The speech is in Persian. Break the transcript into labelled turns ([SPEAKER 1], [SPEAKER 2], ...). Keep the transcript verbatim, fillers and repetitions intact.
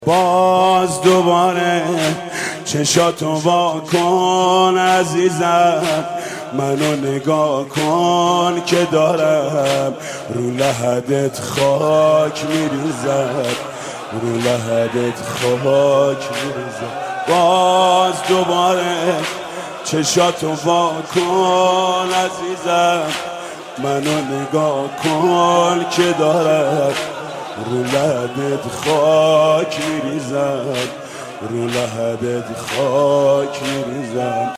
[SPEAKER 1] باز دوباره چشاتو وا کن عزیزم، منو نگاه کن که دارم رو لحدت خاک میریزم، رو لحدت خاک میریزم. باز دوباره چشاتو وا کن عزیزم، منو نگاه کن که دارم رو لحدت خاک میریزم، رو لحدت خاک میریزم.